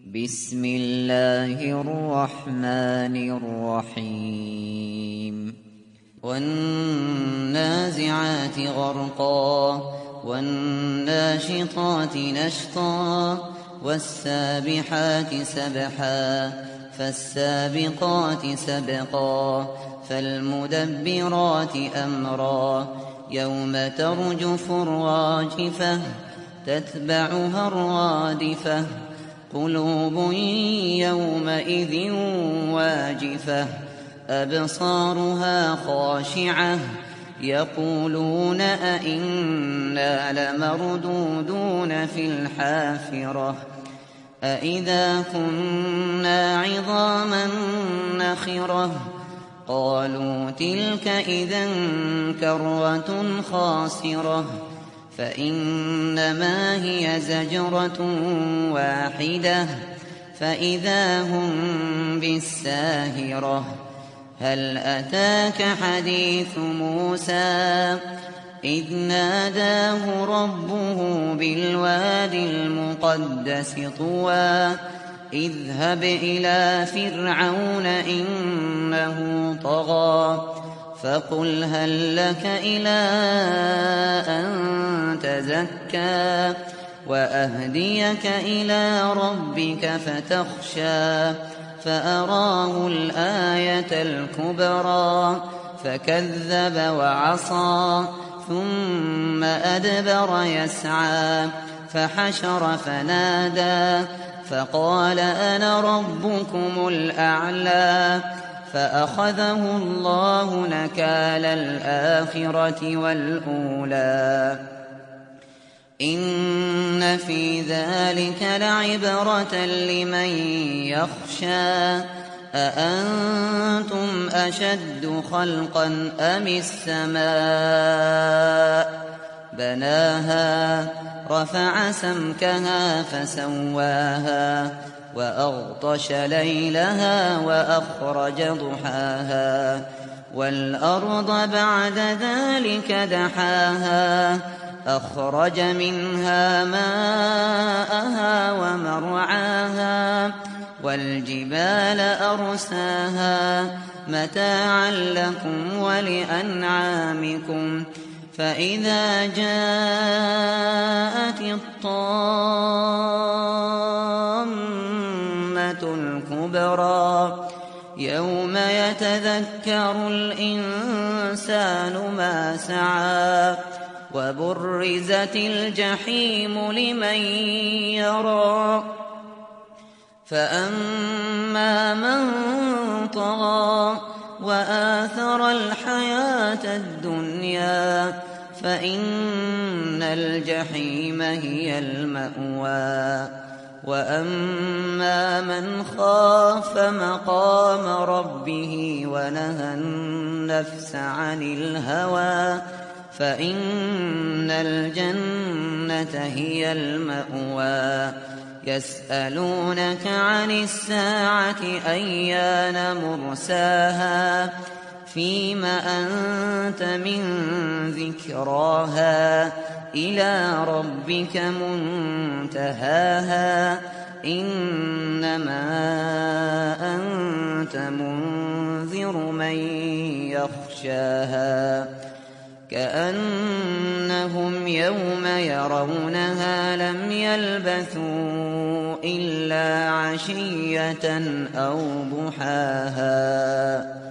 بسم الله الرحمن الرحيم والنازعات غرقا والناشطات نشطا والسابحات سبحا فالسابقات سبقا فالمدبرات أمرا يوم ترجف الراجفة تتبعها الرادفة قلوب يومئذ واجفة أبصارها خاشعة يقولون أئنا لمردودون في الحافرة أئذا كنا عظاما نخرة قالوا تلك إذا كرة خاسرة فإنما هي زجرة واحدة فإذا هم بالساهرة هل أتاك حديث موسى إذ ناداه ربه بالوادي المقدس طوى اذهب إلى فرعون إنه طغى فقل هل لك إلى أن تزكى وأهديك إلى ربك فتخشى فأراه الآية الكبرى فكذب وعصى ثم أدبر يسعى فحشر فنادى فقال أنا ربكم الأعلى فأخذه الله نكال الآخرة والأولى إن في ذلك لعبرة لمن يخشى أأنتم أشد خلقا أم السماء بناها رفع سمكها فسواها وأغطش ليلها وأخرج ضحاها والأرض بعد ذلك دحاها أخرج منها ماءها ومرعاها والجبال أرساها متاعا لكم ولأنعامكم فإذا جاءت الطامة الكبرى يوم يتذكر الإنسان ما سعى وبرزت الجحيم لمن يرى فأما من طغى وآثر الحياة الدنيا فإن الجحيم هي المأوى وأما من خاف مقام ربه ونهى النفس عن الهوى فإن الجنة هي المأوى يسألونك عن الساعة أيان مرساها فيم أنت من ذكراها إلى ربك منتهاها إنما أنت منذر من يخشاها كأنهم يوم يرونها لم يلبثوا إلا عشية أو ضحاها